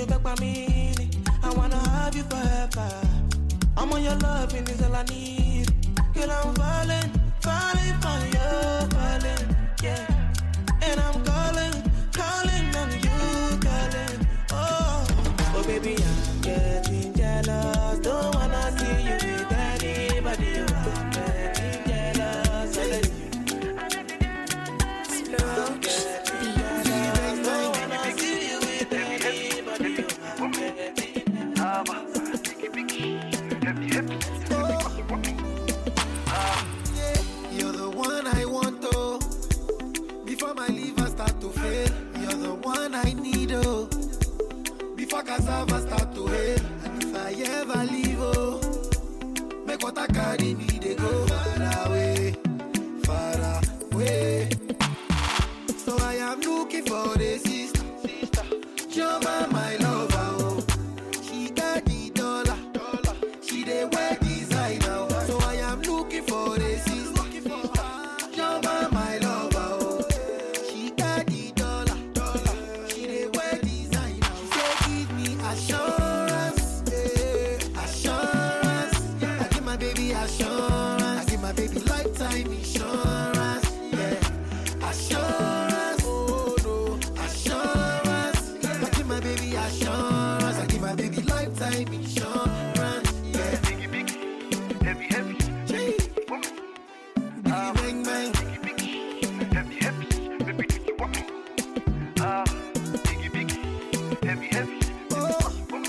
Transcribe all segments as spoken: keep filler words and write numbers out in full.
you back by me. I wanna have you forever. I'm on your love and it's all I need. Girl, I'm falling, falling for you, falling, yeah. And I'm calling, calling on you, calling. Oh, oh baby, I'm getting jealous. Don't wanna see you with anybody. I'm getting jealous. I'm getting jealous. Don't wanna see you with anybody. I'm getting You're the one I want, oh. Before my liver start to fail, you're the one I need, oh. Before cassava start to hail, and if I ever leave, oh, make what I carry me, they go far away, far away. So I am looking for a sister, sister. Joma, my lover, oh. She got the dollar, dollar. She dey wear designer, oh. So I am looking for a sister. Joma, my lover, oh. She got the dollar, dollar. She dey wear designer. She say give me assurance, yeah. Assurance. I give my baby assurance. I give my baby lifetime insurance, yeah. Assurance, oh no, assurance. I give my baby assurance. I give my baby lifetime insurance, yeah. Biggie, biggie, heavy, heavy. Gee. Biggie, bang, bang. Heavy, heavy, baby, do you want me? Ah, biggie, biggie, heavy, heavy. Oh,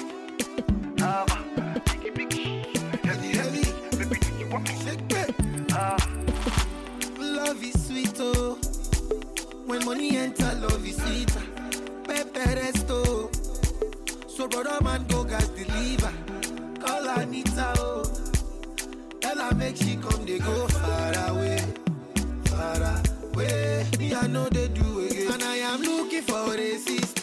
Ah, biggie, biggie, heavy, heavy. baby, do you want me? Shake it. Ah, Love is sweet, oh. When money enter, love is sweet. Pepe resto. So brother man go gas deliver. Call Anita, oh. Tell her make she come, they go far away, far away. Me I know they do again, and I am looking for a sister.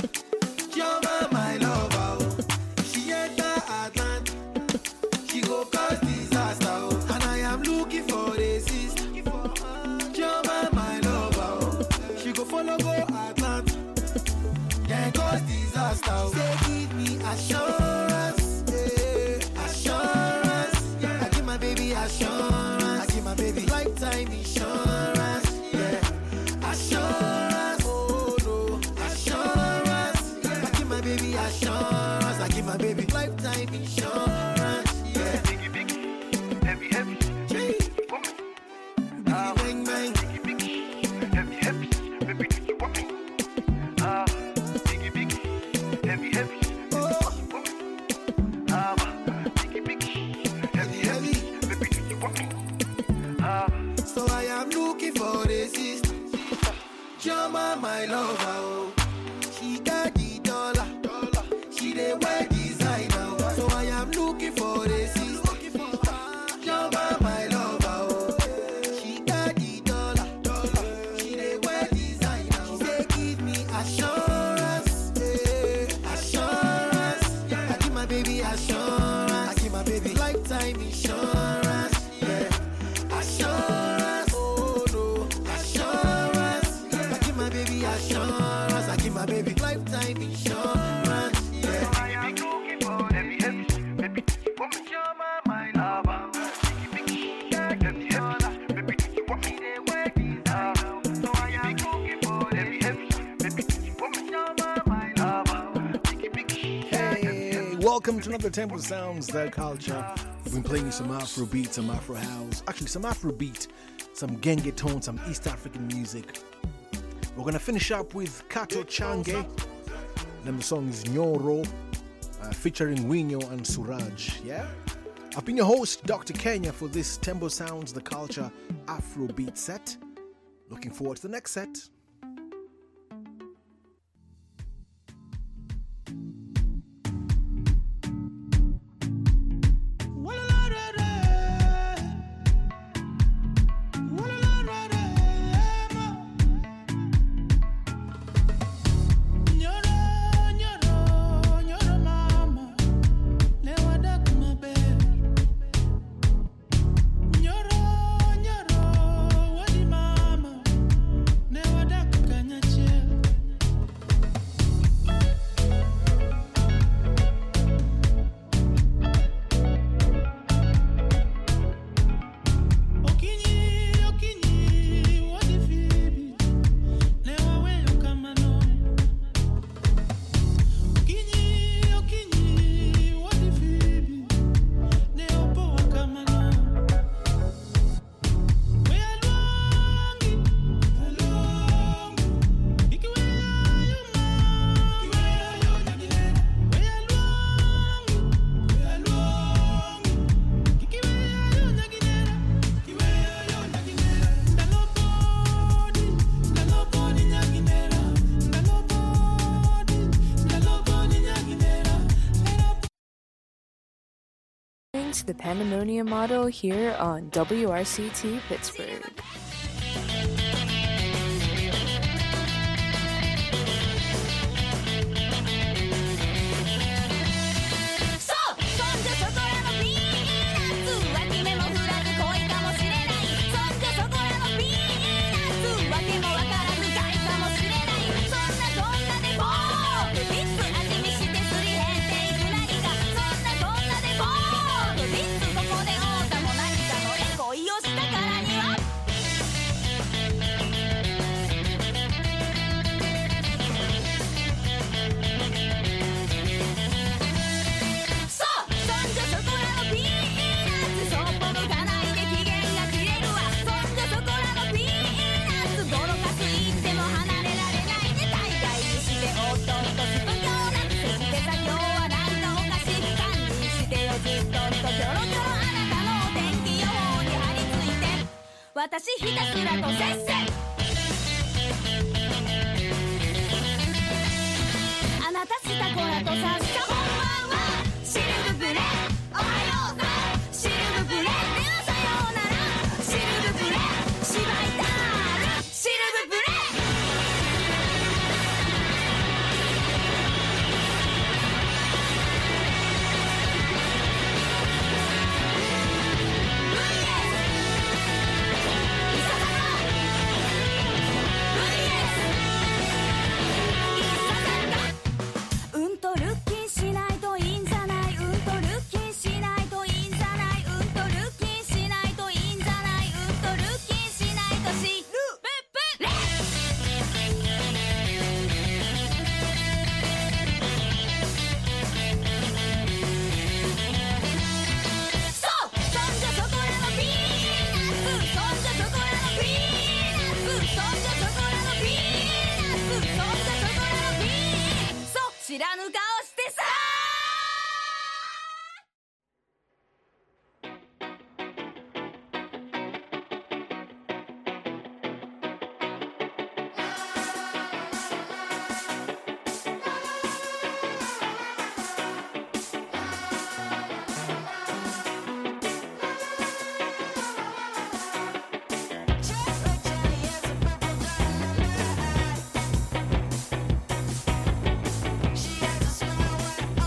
Joma, my lover, oh. She enter Atlanta, she go cause disaster, oh. And I am looking for a sister. Joma, my lover, oh. She go follow go Atlanta, yeah, cause disaster, oh. Say give me assurance, yeah. Assurance, yeah. I give my baby assurance. I give my baby lifetime insurance, yeah. Assurance, oh no, assurance, yeah. I give my baby assurance. I give my baby lifetime insurance, yeah. biggie, biggie, heavy, heavy. Gee. Ah, Bang, bang. biggie, biggie, heavy, heavy. Baby, do you want me? Ah, biggie, biggie, heavy, heavy. Oh, Ah, biggie, biggie, heavy, heavy. baby, do you want me? Ah, So I am looking for a sister. Joma, my lover, oh. She got the dollar, dollar. She dey wear designer, oh. So I am looking for a sister. Joma, my lover, oh. She got the dollar, dollar. She dey wear designer. She say give me assurance, yeah. Assurance, yeah. I give my baby assurance. I give my baby lifetime insurance, yeah. Assurance, oh no, assurance, yeah. I give my baby assurance. I give my baby lifetime insurance, yeah. I am looking for heavy, heavy. Baby, do you want me? Joma, my lover. Biggie, biggie, heavy, heavy. Baby, do you want me? Ah, so I am looking for heavy, heavy. Baby, do you want me? Joma, my lover. Biggie, biggie, Hey, welcome to another Temple Sounds, The Culture. We've been playing some Afro beat, some Afro house, actually some Afro beat, some Genge tone, some East African music. We're going to finish up with Kato Change. Then the song is Nyoro, uh, featuring Winyo and Suraj. Yeah? I've been your host, Doctor Kenya, for this Temple Sounds, The Culture Afro beat set. Looking forward to the next set. Never To the Pandemonium Model here on W R C T Pittsburgh. 私ひたすらとせっせあなたしたこらとさっしゃこんばんはシルブプレおはようさシルブプレではさようならシルブプレ芝居タールシルブプレ知らぬ顔してさ She has a smile when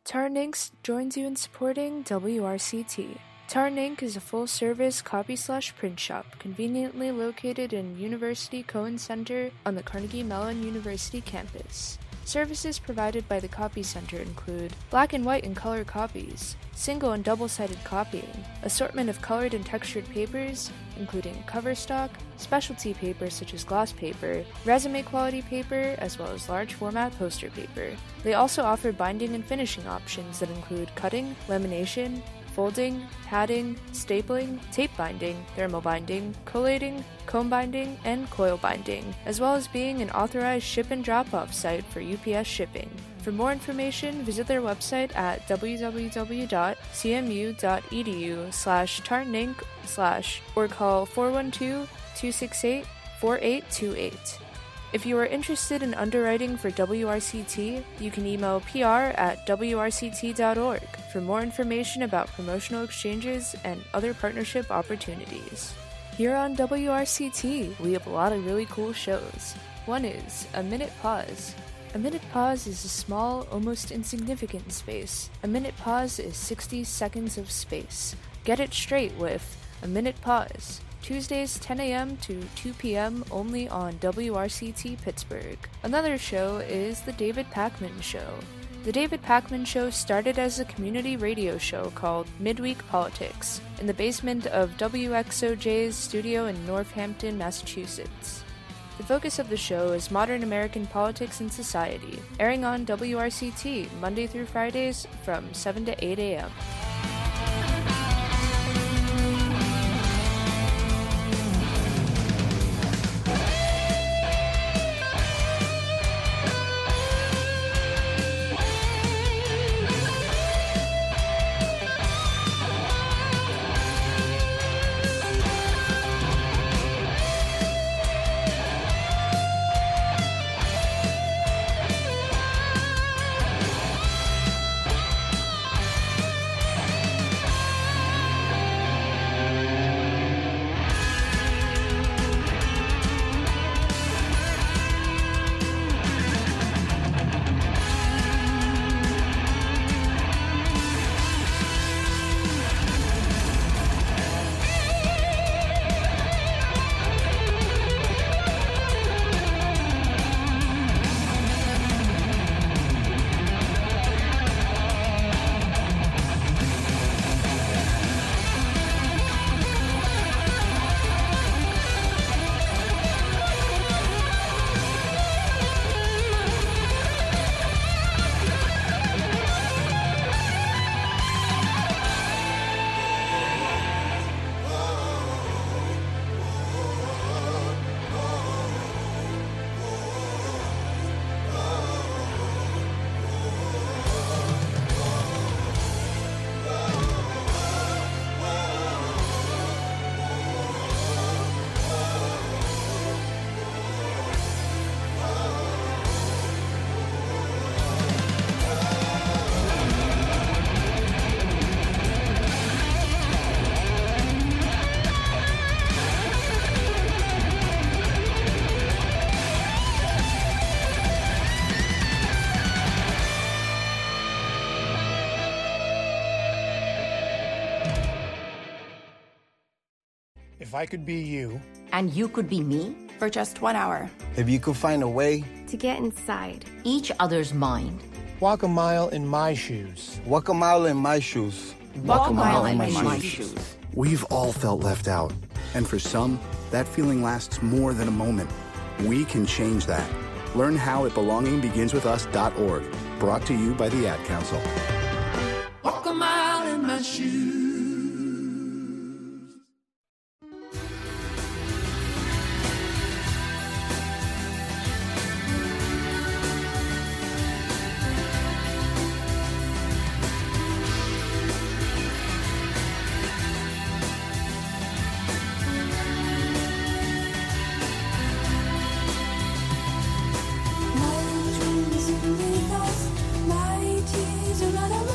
Tarn Incorporated joins you in supporting W R C T. Tarn Incorporated is a full-service copy-slash-print shop conveniently located in University Cohen Center on the Carnegie Mellon University campus. Services provided by the Copy Center include black and white and color copies, single and double-sided copying, assortment of colored and textured papers, including cover stock, specialty paper such as gloss paper, resume quality paper, as well as large format poster paper. They also offer binding and finishing options that include cutting, lamination, folding, padding, stapling, tape binding, thermal binding, collating, comb binding, and coil binding, as well as being an authorized ship and drop-off site for U P S shipping. For more information, visit their website at w w w dot c m u dot e d u slash tarninc slash or call four one two, two six eight, four eight two eight. If you are interested in underwriting for W R C T, you can email P R at w r c t dot org for more information about promotional exchanges and other partnership opportunities. Here on W R C T, we have a lot of really cool shows. One is A Minute Pause. A Minute Pause is a small, almost insignificant space. A Minute Pause is sixty seconds of space. Get it straight with A Minute Pause. Tuesdays ten a.m. to two p.m. only on W R C T Pittsburgh. Another show is The David Pakman Show. The David Pakman Show started as a community radio show called Midweek Politics in the basement of W X O J's studio in Northampton, Massachusetts. The focus of the show is modern American politics and society, airing on W R C T Monday through Fridays from seven to eight a.m. If I could be you... And you could be me? For just one hour. If you could find a way... To get inside. Each other's mind. Walk a mile in my shoes. Walk a mile in my shoes. Walk, Walk a mile, mile in, in my, my shoes. shoes. We've all felt left out. And for some, that feeling lasts more than a moment. We can change that. Learn how at belonging begins with us dot org. Brought to you by the Ad Council. Walk a mile in my shoes. Another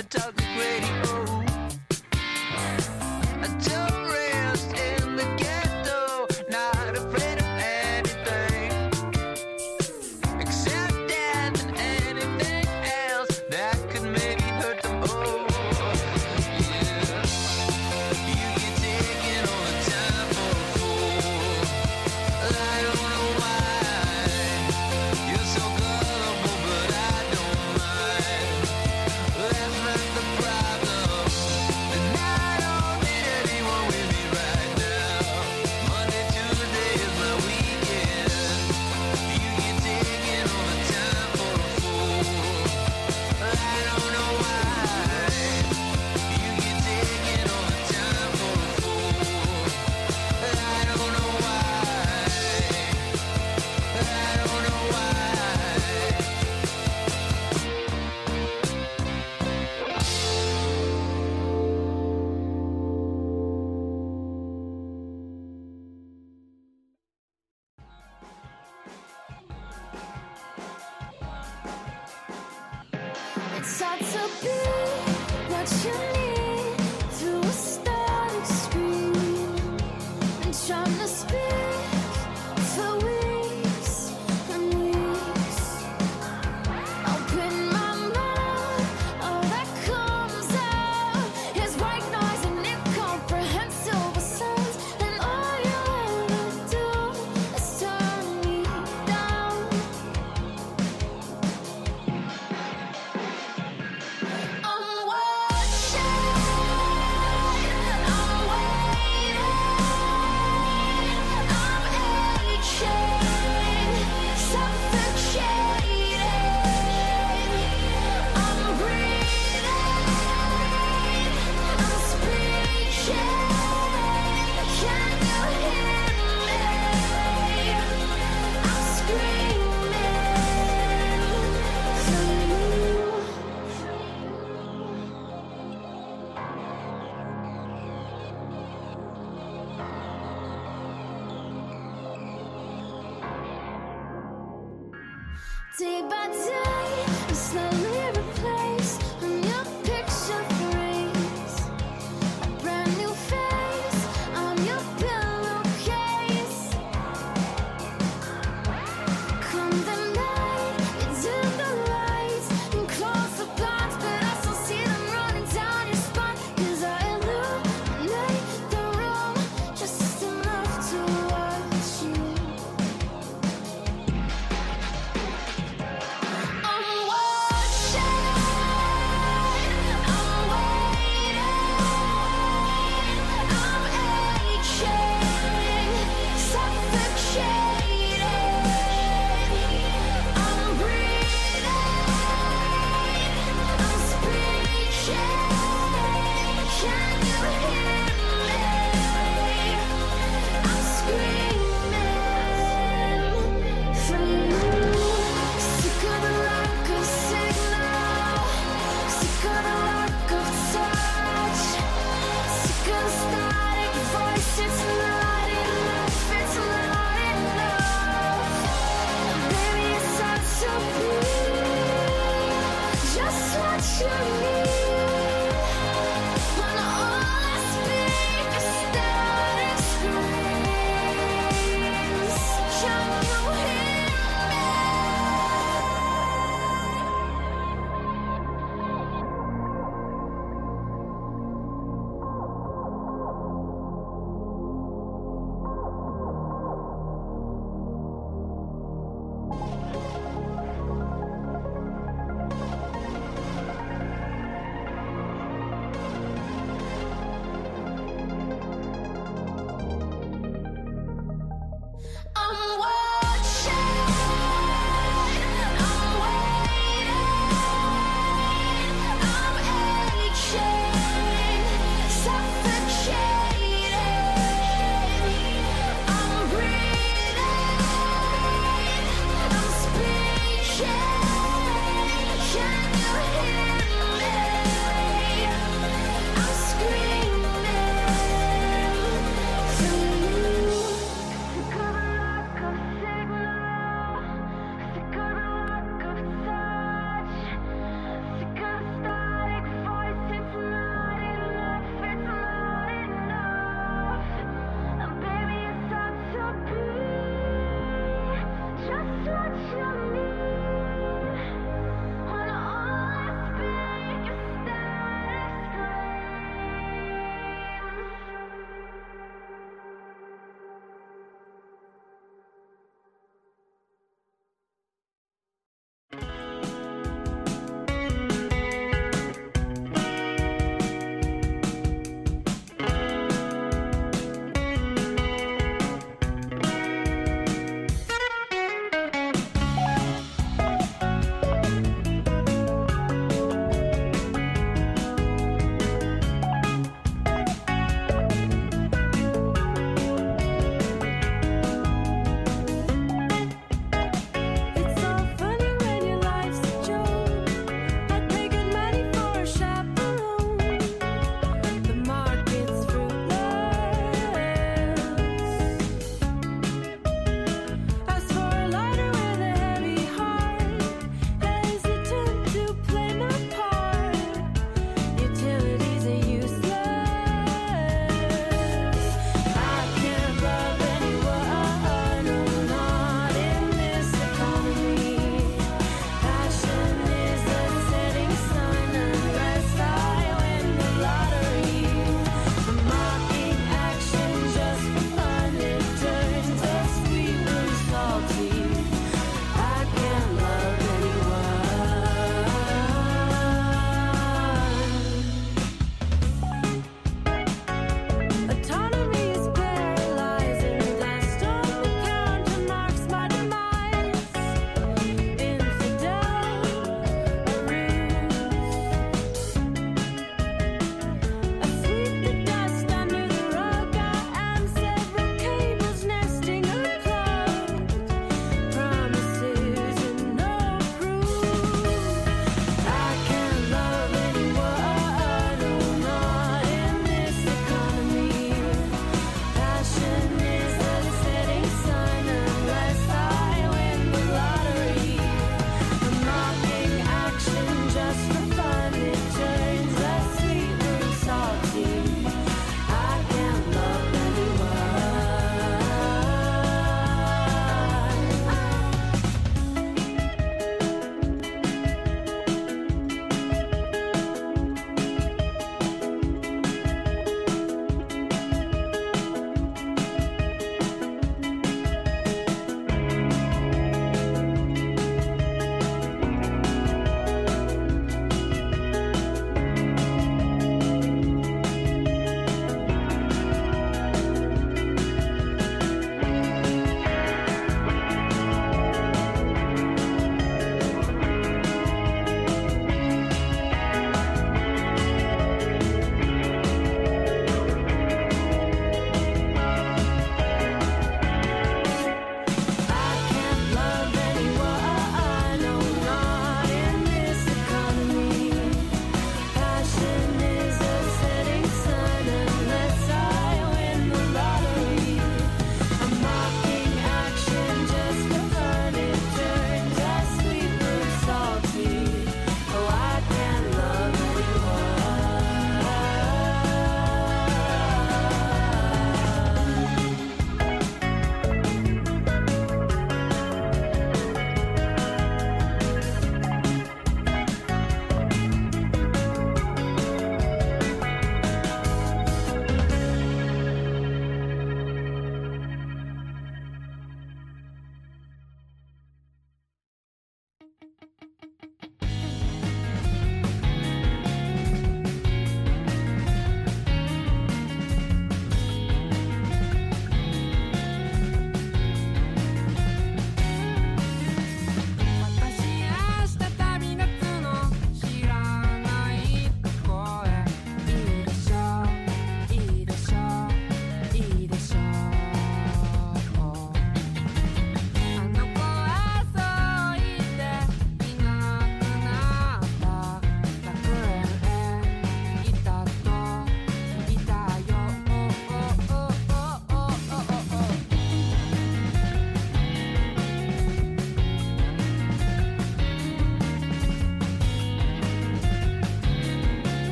the talk radio. I don't rest in the ghetto, not afraid of anything, except death and anything else that could maybe hurt them all. Yeah, you get taken all the time for a fool. I don't know why you're so gullible, but I don't mind. That's not the problem, and I don't need anyone with me right now. Monday, Tuesday is my weekend. You get taken all the time for a fool. I don't know why you get taken all the time for a fool. I don't know why. I don't know why. It's hard to be what you need through a static screen, and trying to speak for weeks and weeks. Open my mouth, all that comes out is white noise and incomprehensible sounds, and all you ever do is turn me down. I'm watching, I'm waiting, I'm aching, suffocating, I'm breathing, I'm speaking. Can you hear me? I'm screaming for you. Day by day, I'm slowly replaced. I'm your picture freeze. A brand new face. I'm your pillowcase. Come the night, you dim the lights and close the blinds, but I still see them running down your spine. 'Cause I illuminate the room just enough to watch you. I'm watching.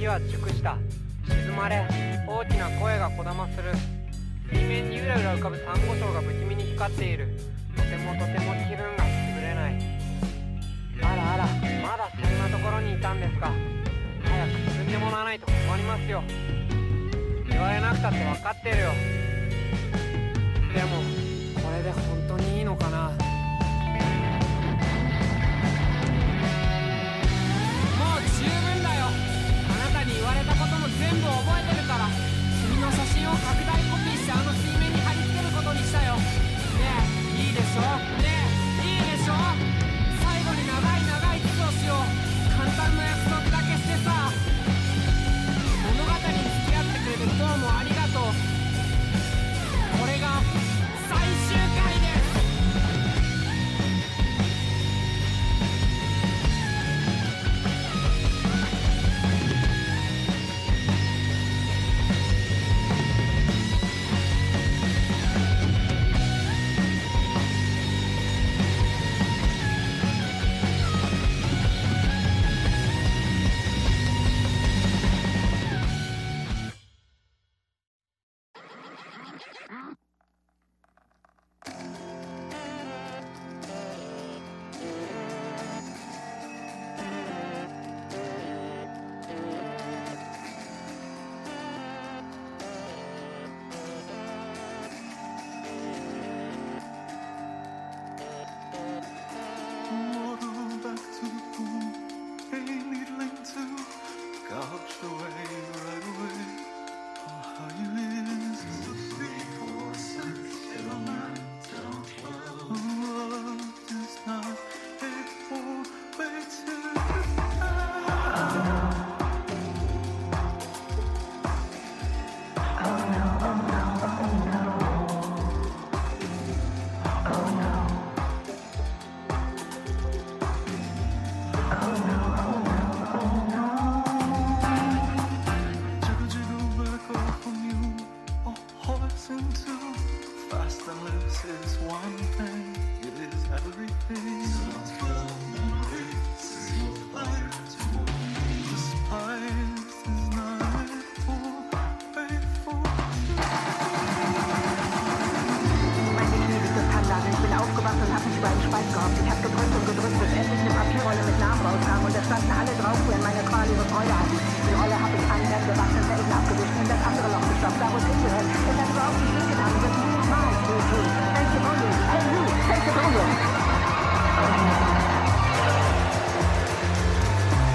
は熟した。静まれ、大きな声がこだまする。水面にうらうら浮かぶサンゴ礁が不気味に光っている。とてもとても気分が優れない。あらあら、まだそんなところにいたんですか。早く進んでもらわないと困りますよ。言われなくたって分かってるよ。でもこれで本当にいいのかな。もう十分だよ。あなたに言われたことも全部覚えてるから、君の写真を拡大コピーしてあの水面に貼り付けることにしたよ。ねえ、いいでしょ。ねえ、いいでしょ。最後に長い長いキスをしよう。簡単な約束だけしてさ。物語に付き合ってくれるどうもありがとう。これが最終回です。 「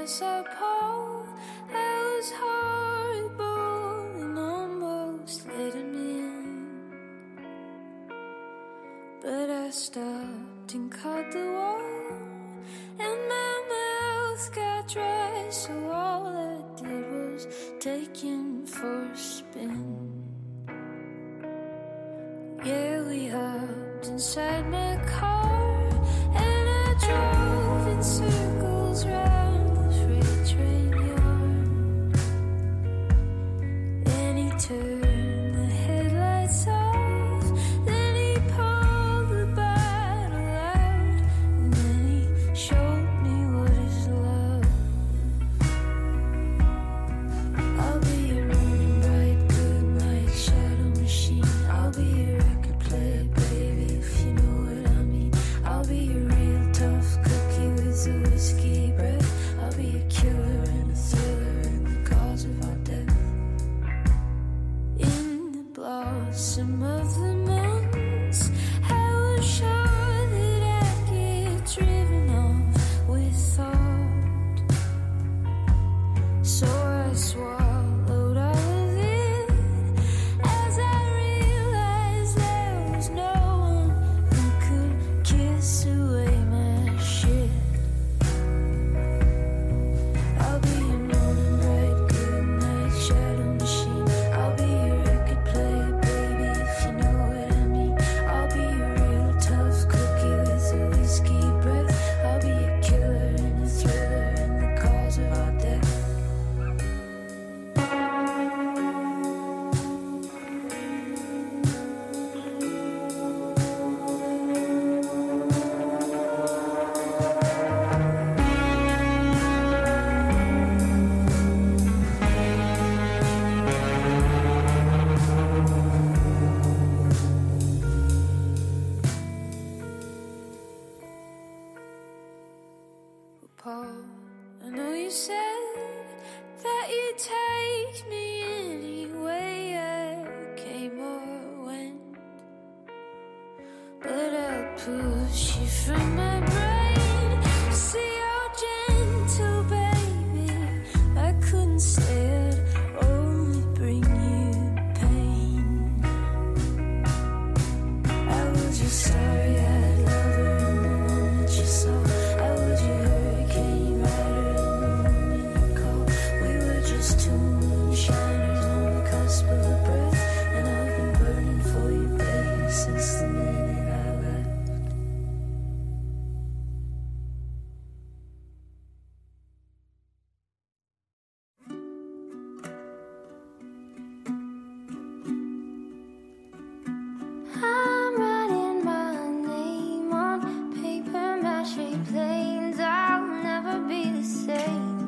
was appalled. I was horrible and almost let him in, but I stopped and caught the wall, and my mouth got dry, so all I did was take him for a spin. Yeah, we hopped inside my car, and I drove in circles round the freight train yard. Then he turned the headlights off, then he pulled the bottle out, and then he showed me what is love. I'll be your running bright, good night shadow machine. I'll be your record player, baby, if you know what I mean. I'll be your real tough cookie with a whiskey breath. I'll be a killer and a thriller and the cause of our death. In the blossom of the months, I was sure that I'd get driven off with thought, so I swallowed all of it as I realized there was no one who could kiss away my shit. I'll be your morning bright, good night shadow machine. I'll be your record player, baby, if you know what I mean. I'll be your real tough cookie with a whiskey breath. I'll be a killer and a thriller and the cause of our death. Paul, I know you said that you'd take me anyway I came or went, but I push you from my brain. See how gentle, baby. I couldn't say I'd only bring you pain. I was your starry-eyed lover and the one that you saw. I was your hurricane rider and the moment you called. We were just two moonshiners on the cusp of a breath, and I've been burning for you, baby, since the minute I left. I'm writing my name on paper mache planes. I'll never be the same.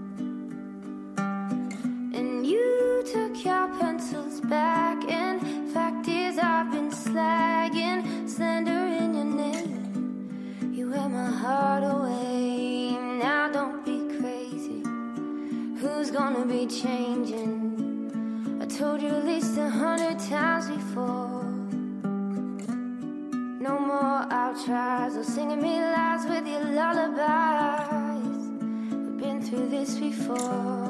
And you took your pencils back, and fact is I've been slagging, slandering your name. You wear my heart away. Now don't be crazy. Who's gonna be changing? I told you at least a hundred times before. No more outros or singing me lies with your lullabies. We've been through this before.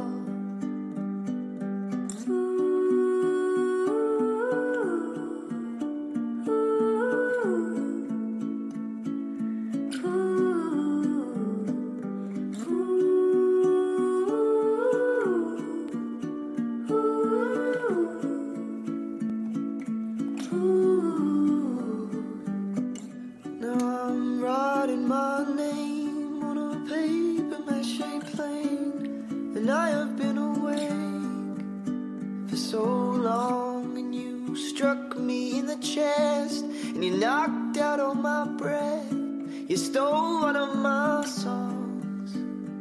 Now I'm writing my name on a paper mache plane, and I have been awake for so long. And you struck me in the chest, and you knocked out all my breath. You stole one of my songs.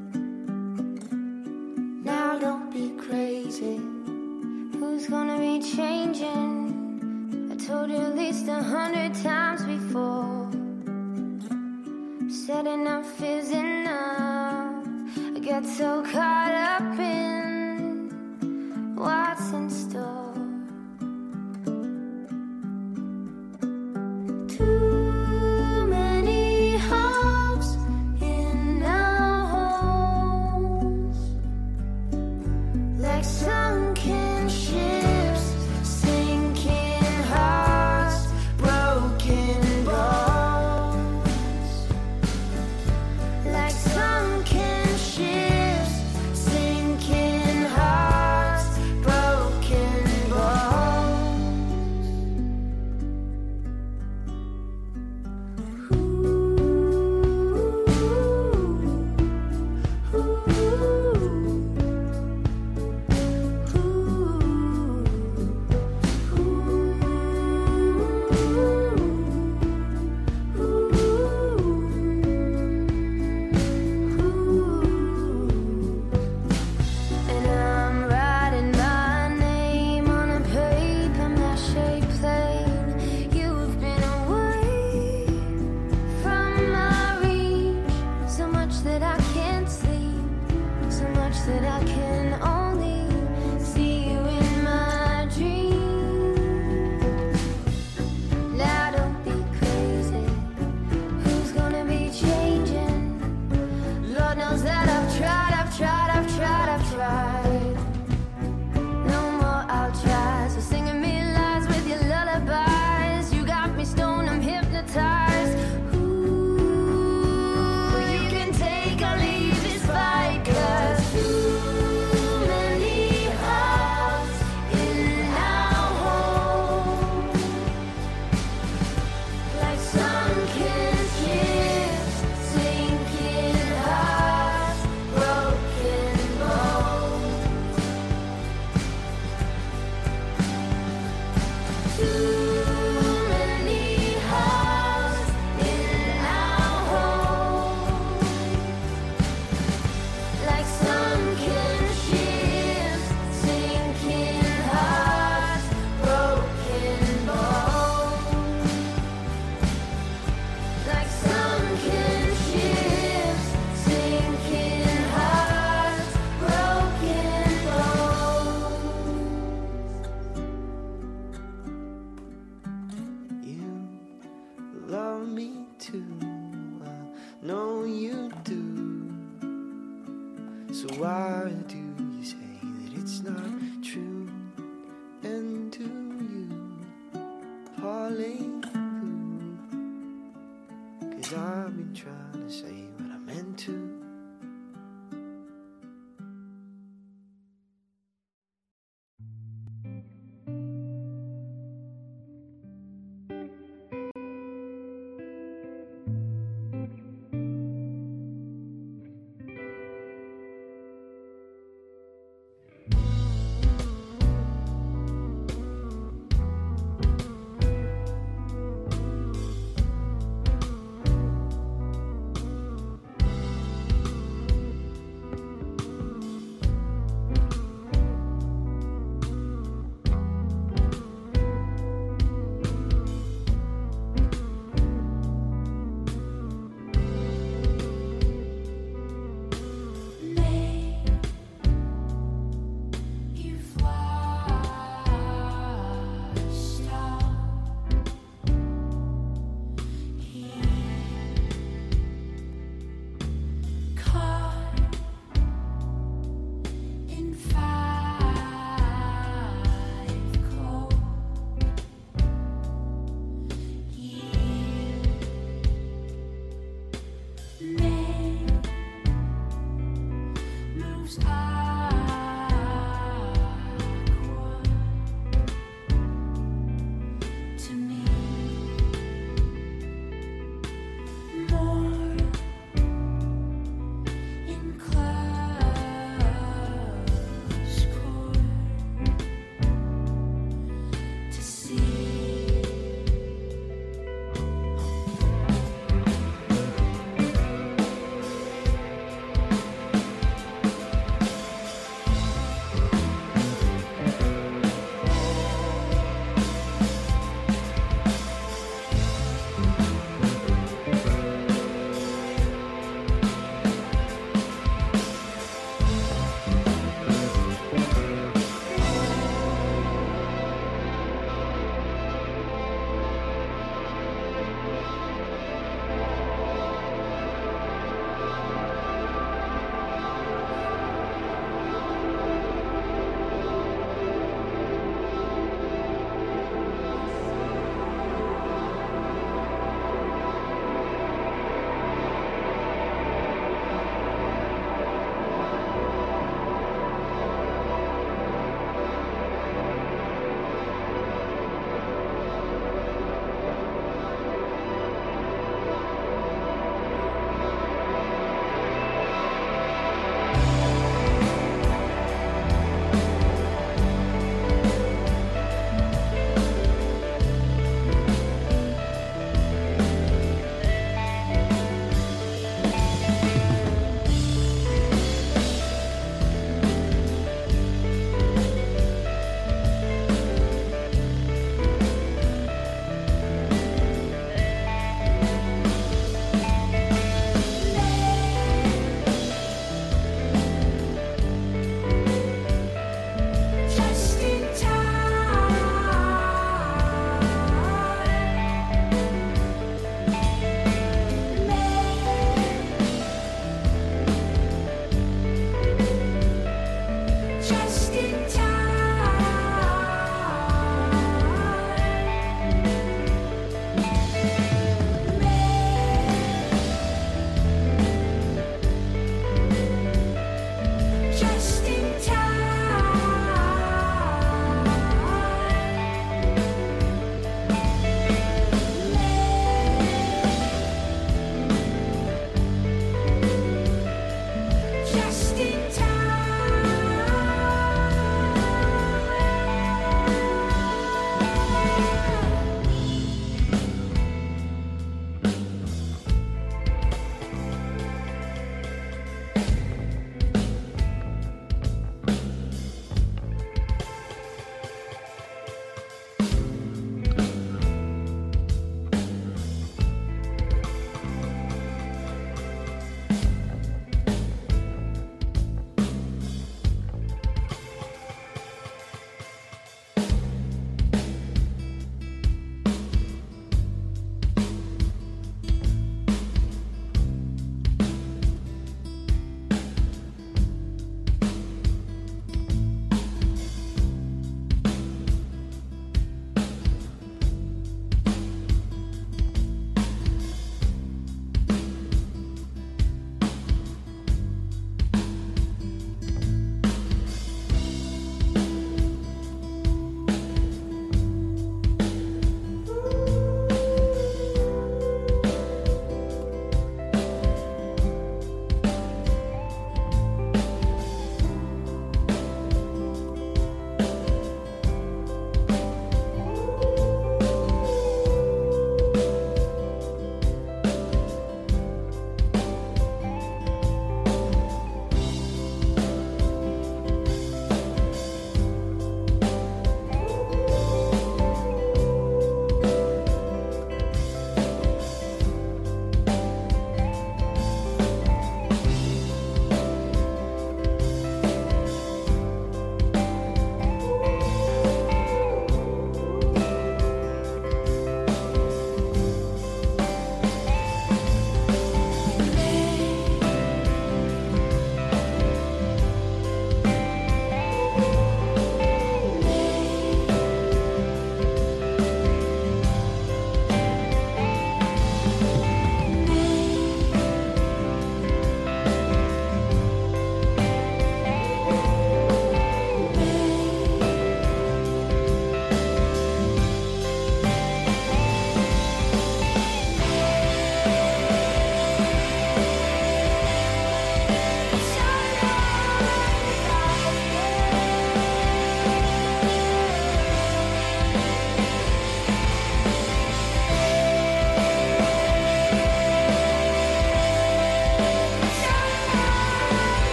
Now don't be crazy. Who's gonna be changing? I told you at least a hundred times before. Said enough is enough. I get so caught up in what's in store. Too many hops in a hole. Said I can only see you in my dreams. Now don't be crazy. Who's gonna be changing? Lord knows that I've tried, I've tried, I've tried, I've tried. No more I'll try. So singing me lies with your lullabies. You got me stoned, I'm hypnotized. Ooh, you can take or leave this fight, 'cause too many hearts in our home, like sunken ships, sinking hearts, broken bones. Too many hearts in our home, like sunken ships, sinking hearts, broken bones. Like sunken ships, sinking hearts, broken bones. You love me too, I know you do. So why do you say that it's not true? And do you, Pauline, who? 'Cause I've been trying to say what I meant to. May you fly, star, here, caught in five cold years. May moves awkward to me, more in close court to see.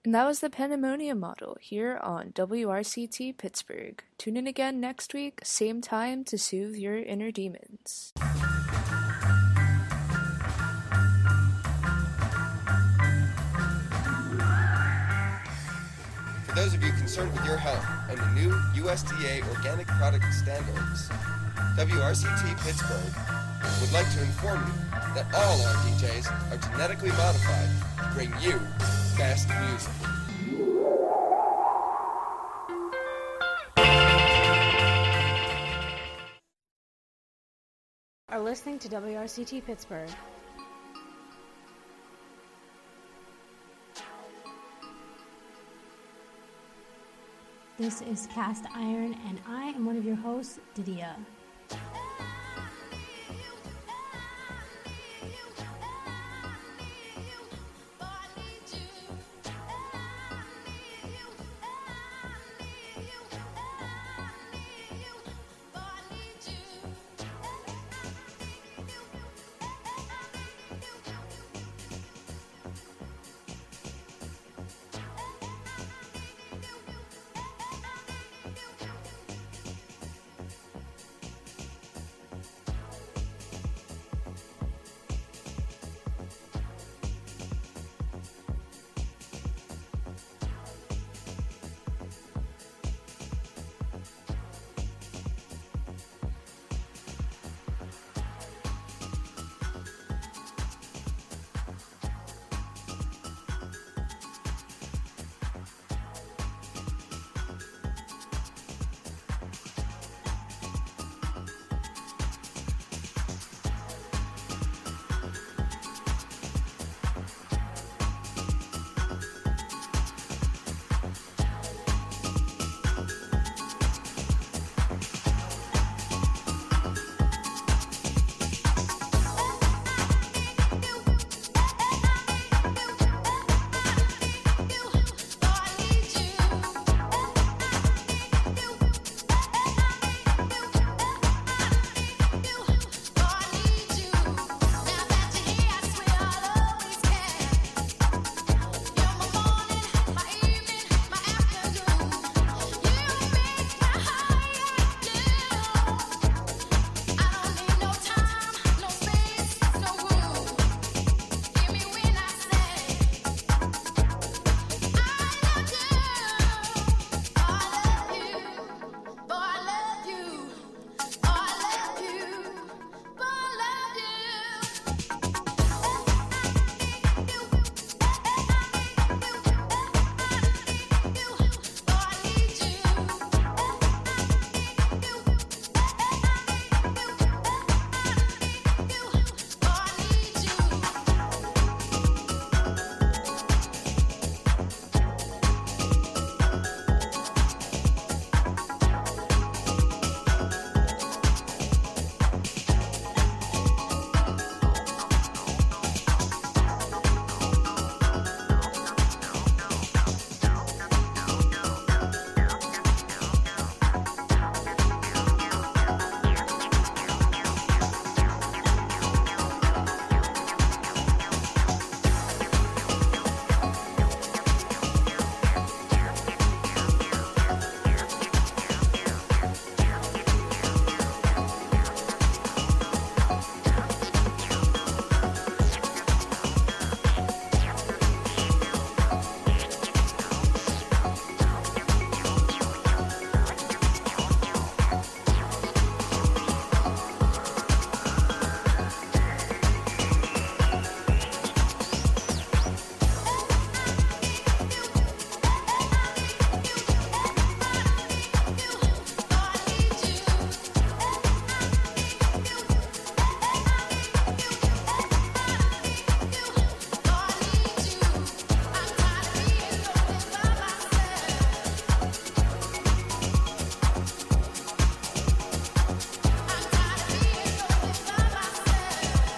And that was the Pandemonium model here on W R C T Pittsburgh. Tune in again next week, same time, to soothe your inner demons. For those of you concerned with your health and the new U S D A organic product standards, W R C T Pittsburgh would like to inform you that all our D Js are genetically modified to bring you best music. Are listening to W R C T Pittsburgh. This is Cast Iron, and I am one of your hosts, Didia.